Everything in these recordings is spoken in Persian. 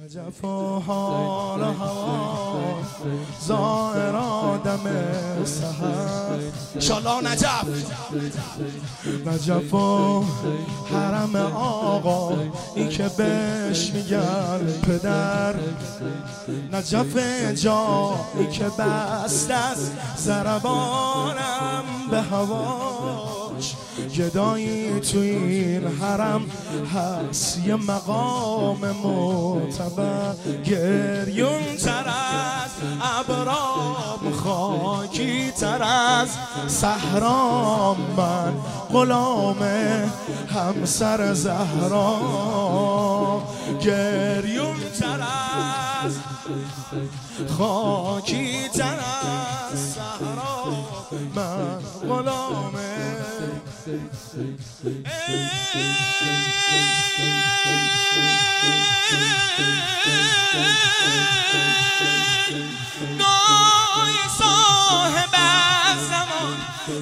نجف و حال و هوا ظاهر آدم سحر انشالله نجف و حرم آقا ای که بهش میگن پدر نجف جایی که بست از ضربانم به هواش گدایی تو این حرم هست یه مقام معتبر گریون تر از ابرام خاکی تر از صحرام من غلام همسر زهرا گریون تر از خاکی تر از صحرا من غلام نای صاحب زمان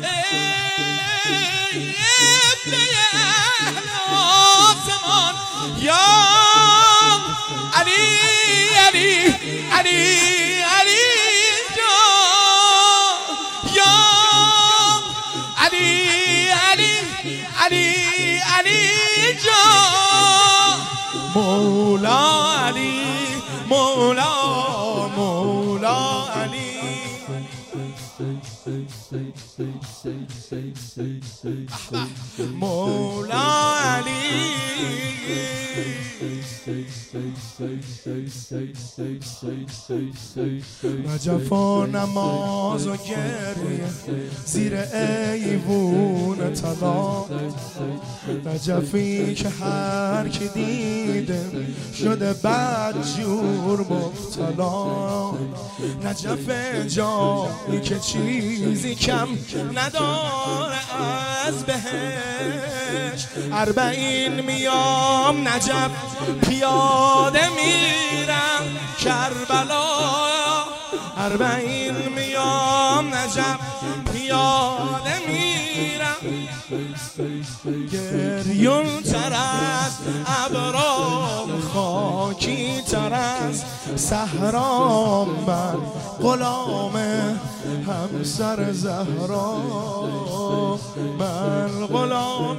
ابن اهل آسمان یا علی علی علی علی جان یا علی علی علی علی جان مولا علی مولا مولا علی مولا علی نجف و نماز و گریه زیر ایوون طلا نجفی که هر کی دیده شده بدجور مبتلا نجف جایی که چیزی کم نداره از بهش 40 میام نجف پیاده میرم کربلا 40 میام نجف پیاده میرم گریون تر از ابرام خاکی تر از صحرا من غلام همسر زهرا من غلام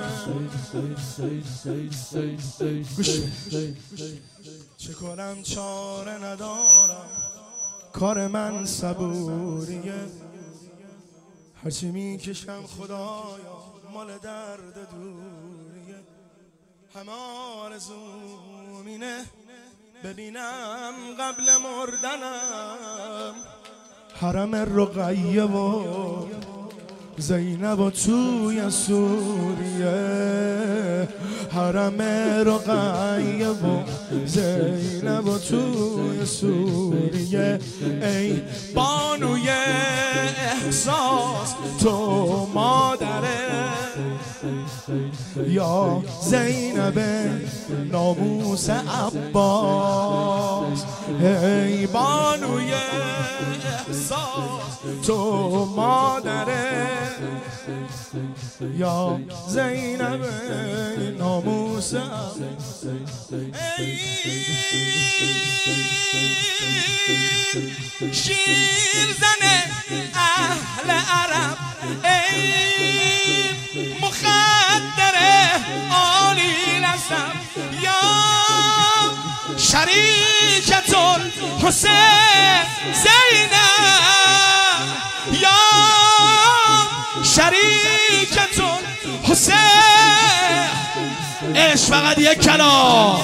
چه کنم چاره ندارم کار من صبوریه هرچی میکشم خدایا مال درد دوریه همه آرزومینه ببینم قبل مردنم حرم رقیه و زینب و توی سوریه حرم رقیه و زینب و توی سوریه ای بانوی احساس تو مادره یا زینب ناموس عباس ای بانوی احساس تو مادره یا زینب ناموس شیر زنه اهل عرب ای مخدره عالی نسب یا شریکت الحسین زینب یا شریکت الحسین عشق فقط یک کلام